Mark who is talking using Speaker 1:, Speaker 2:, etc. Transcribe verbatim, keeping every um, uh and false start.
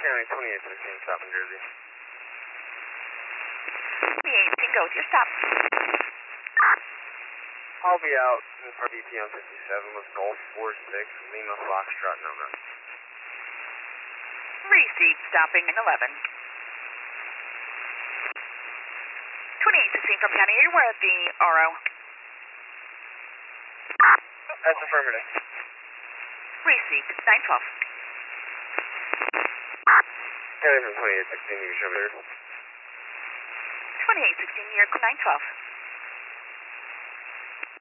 Speaker 1: County twenty-eight sixteen, stop in Jersey.
Speaker 2: twenty-eight sixteen, go with your stop.
Speaker 1: I'll be out in front of B P on fifty-seven with Golf four six, Lima Foxtrot Nova.
Speaker 2: Receipt, stopping in eleven. twenty-eight sixteen from County, are you aware of the R O?
Speaker 1: That's affirmative.
Speaker 2: Receipt, nine twelve.
Speaker 1: County from twenty-eight sixteen, you can show me here.
Speaker 2: twenty-eight sixteen, New York, nine twelve.